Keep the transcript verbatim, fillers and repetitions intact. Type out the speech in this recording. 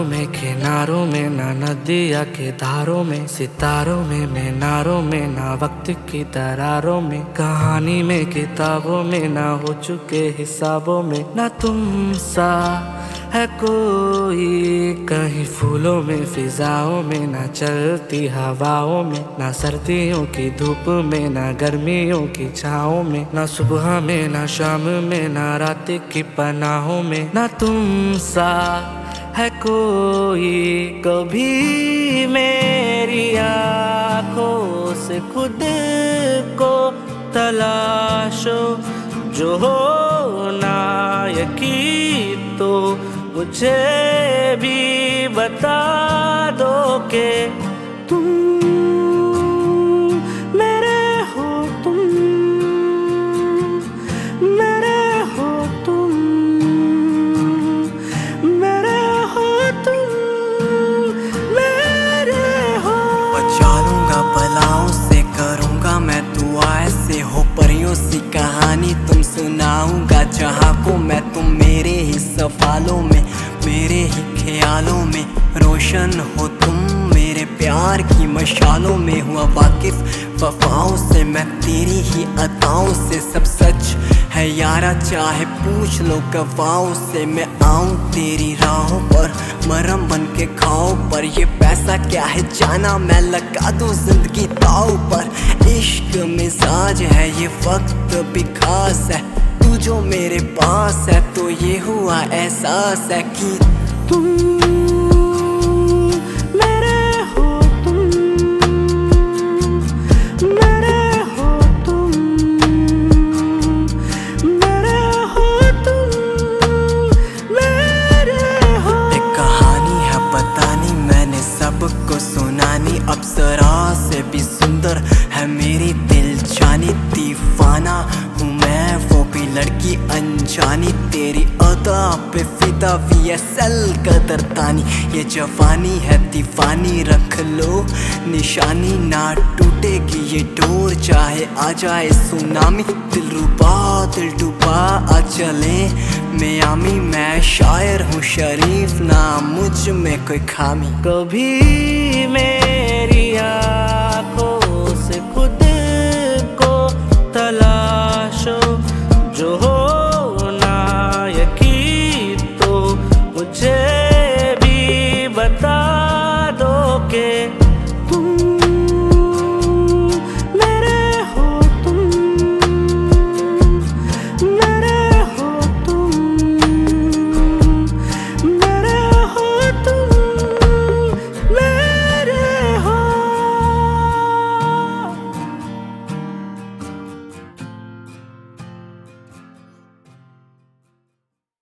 पहाड़ों में किनारों में ना नदिया के धारों में, सितारों में मीनारों में ना वक्त की दरारों में, कहानी में किताबों में ना हो चुके हिसाबों में, ना तुम सा है कोई कहीं फूलों में फिजाओं में, ना चलती हवाओं में, ना सर्दियों की धूप में ना गर्मियों की छाँव में, ना सुबह में ना शाम में ना रात की पनाहों में, ना तुम सा है कोई। कभी मेरी आँखों से खुद को तलाशो, जो हो ना यकीन तो मुझे भी बता दो कि तुम मेरे हो, तुम मेरे हो, तुम मेरे हो, तुम मेरे हो। बचा लूंगा बलाओं से, करूंगा मैं दुआ से, हो परियों सी कहानी तुम सुनाऊंगा जहाँ को मैं, तुम मेरे ही सवालों में मेरे ही ख्यालों में रोशन हो तुम, मेरे प्यार की मशालों में हुआ वाकिफ वफाओं से मैं, तेरी ही अताओं से सब सच है यारा, चाहे पूछ लो गवाओं से। मैं आऊं तेरी राहों पर मरहम बन के खाओ पर, ये पैसा क्या है जाना मैं लगा दूं जिंदगी ताऊ पर। इश्क मिजाज है ये वक्त भी खास है, तू जो मेरे पास है तो ये हुआ एहसास है कि तुम मेरे हो, तुम मेरे हो, तुम मेरे हो, तुम मेरे हो। एक कहानी है बतानी मैंने सबको सुनानी, अप्सरा से भी सुंदर है मेरी दिल जानी, दीवाना हूँ मैं वो भी लड़की अनजानी, तेरी अदा पे फिदा वी एस एल कदरदानी, ये जवानी है दीवानी रख लो निशानी, ना टूटेगी ये डोर चाहे आ जाए सुनामी, दिल रुबा दिल डूबा आ चले मियामी, मैं शायर हूँ शरीफ ना मुझ में कोई खामी। कभी मेरी